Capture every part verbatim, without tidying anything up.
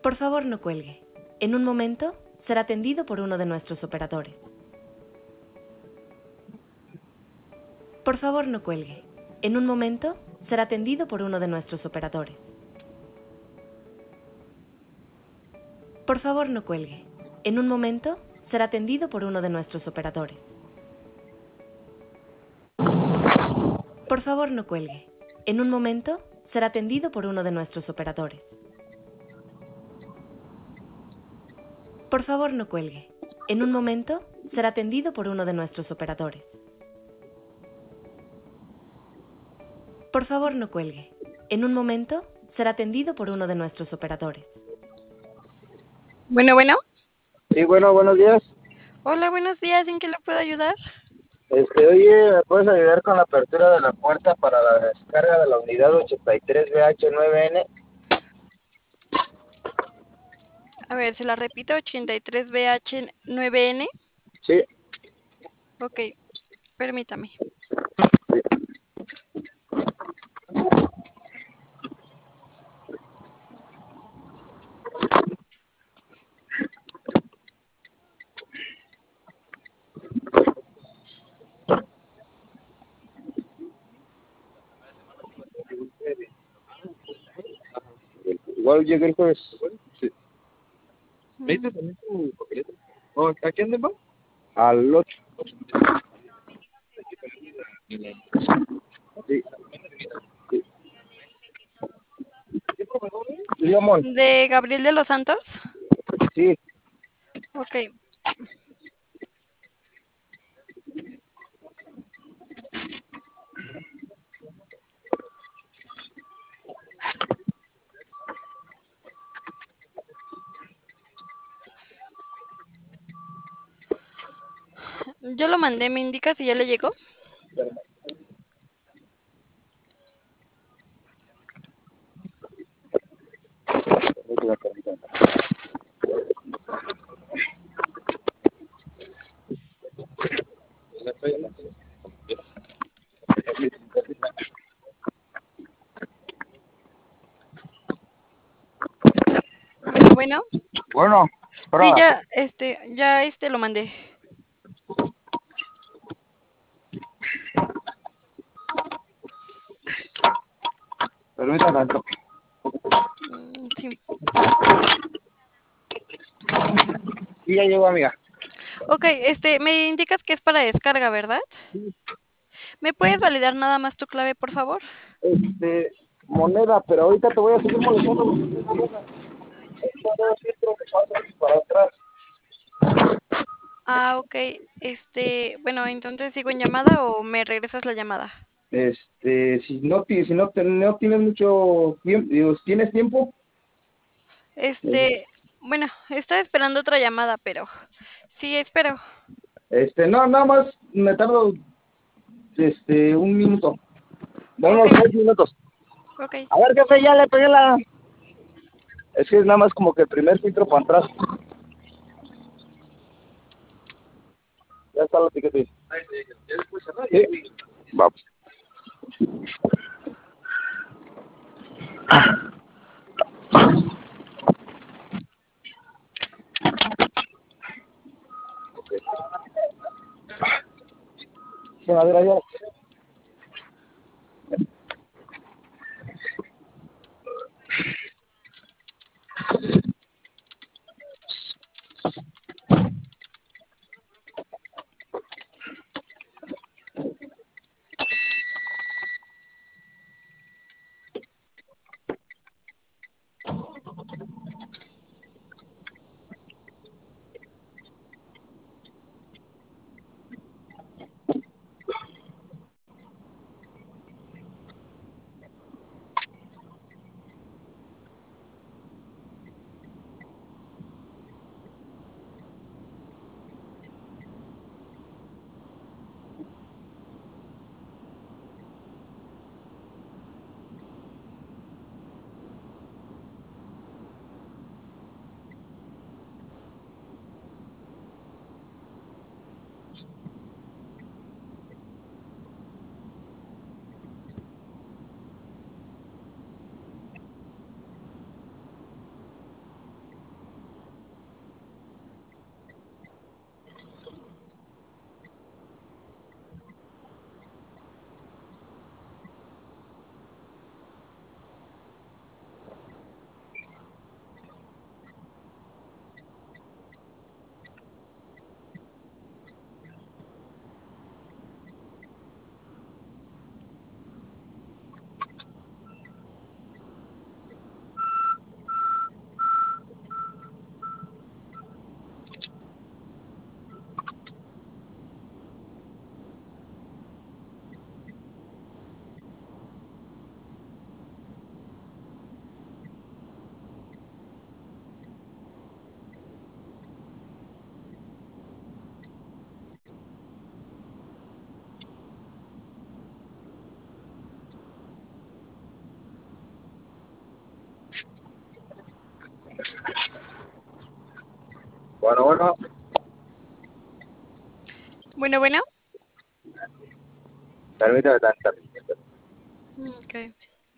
Por favor, no cuelgue. En un momento será atendido por uno de nuestros operadores. Por favor, no cuelgue. En un momento será atendido por uno de nuestros operadores. Por favor, no cuelgue. En un momento será atendido por uno de nuestros operadores. Por favor, no cuelgue. En un momento será atendido por uno de nuestros operadores. Por favor, no cuelgue. En un momento será atendido por uno de nuestros operadores. Por favor, no cuelgue. En un momento será atendido por uno de nuestros operadores. Bueno, bueno. Sí, bueno, buenos días. Hola, buenos días. ¿En qué le puedo ayudar? Este, oye, ¿me puedes ayudar con la apertura de la puerta para la descarga de la unidad ochenta y tres B H nueve N? A ver, se la repito, ochenta y tres B H nueve N. Sí. Ok, permítame. Igual llegué el jueves. Sí. Mm. también tu papeleta? Oh, ¿a quién va? Al ocho. Sí. Sí. Leomón. ¿De Gabriel de los Santos? Sí. Ok. Yo lo mandé, ¿me indica si ya le llegó? Bueno, bueno. Bueno, Sí, prueba. ya, este, ya este lo mandé. Permítame tanto. Mm, sí. Sí, ya llegó, amiga. Ok, este, me indicas que es para descarga, ¿verdad? ¿Me puedes validar nada más tu clave, por favor? Este, moneda, pero ahorita te voy a seguir molestando. Para atrás. Ah, ok. Este, bueno, entonces sigo en llamada o me regresas la llamada. Este, si no, ti- si no, te- no tienes mucho tiempo, digo, ¿tienes tiempo? Este, bueno, estaba esperando otra llamada, pero sí, espero. Este, no, nada más me tardo, este, un minuto. Ok, Unos seis minutos. ok. A ver, jefe, ya le pegué la... Es que es nada más como que el primer filtro para atrás. Ya está la etiqueta. Sí. Vamos. Sí, a ver, allá. Bueno, bueno. Bueno, bueno. Permítame tanto. Mm, ok.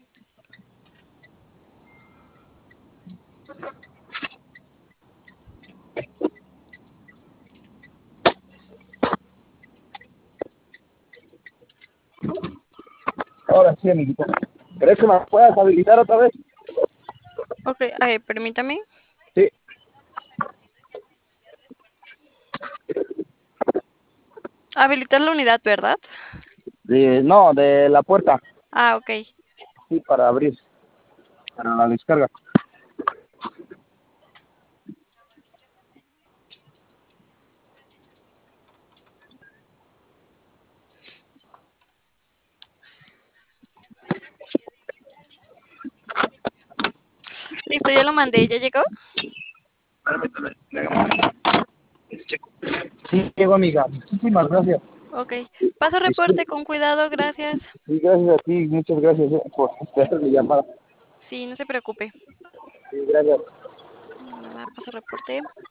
Ahora sí, amiguito. ¿Crees que me puedas habilitar otra vez? Ok, a ver, permítame. Sí. Habilitar la unidad, ¿verdad? De, no, de la puerta. Ah, ok. Sí, para abrir. Para la descarga. Listo, ya lo mandé. ¿Ya llegó? Permítame. Checo. Sí, llegó, amiga. Muchísimas gracias. Ok. Paso reporte con cuidado, gracias. Sí, gracias a ti. Muchas gracias eh, por hacer mi llamada. Sí, no se preocupe. Sí, gracias. Nada, paso reporte.